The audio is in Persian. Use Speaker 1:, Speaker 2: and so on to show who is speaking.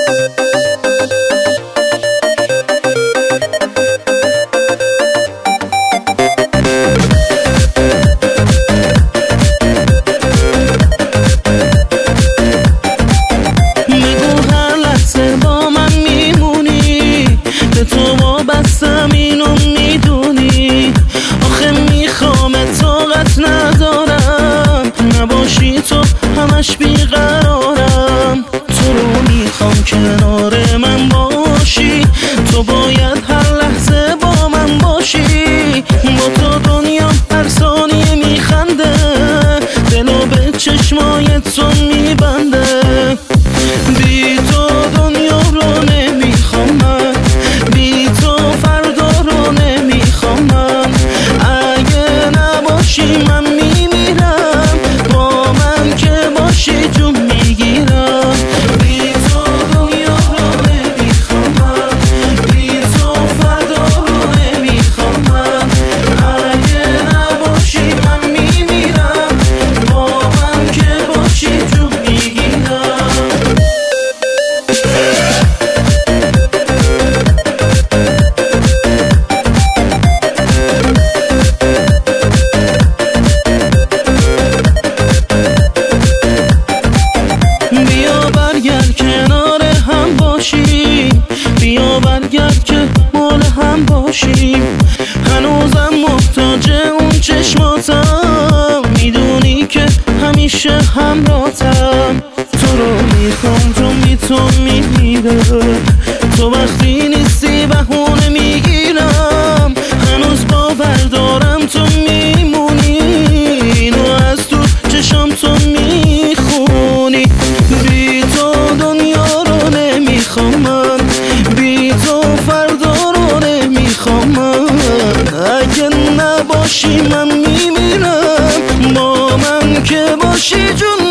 Speaker 1: بستم اینو میدونی، آخه میخوام طاقت ندارم نباشی تو همش بیقرارم. تو رو میخوام کنار من باشی، تو باید هر لحظه با من باشی. با تو دنیا هر ثانیه میخنده، دلو به چشمای تو میبنده. بی تو دنیا رو نمیخوام من، بی تو فردا رو نمیخوام من. اگه نباشی من میمیرم، با من که باشی جون میگیرم. بی تو دنیا رو نمیخوام من، بی تو فردا رو نمیخوام من. اگه نباشی من میمیرم، با من که باشی جون میگیرم. بیا برگرد کنار هم باشیم، بیا برگرد که مال هم باشیم. هنوزم محتاج اون چشماتم، میدونی که همیشه همراهتم. تو رو میخوام تو میمیره، تو وقتی نیستی بهونه میگیرم. هنوز باور دارم تو میمونی، اینو از تو چشم تو میخونی. بی تو دنیا رو نمیخوام من، بی تو فردا رو نمیخوام من. اگه نباشی من میمیرم، با من که باشی جون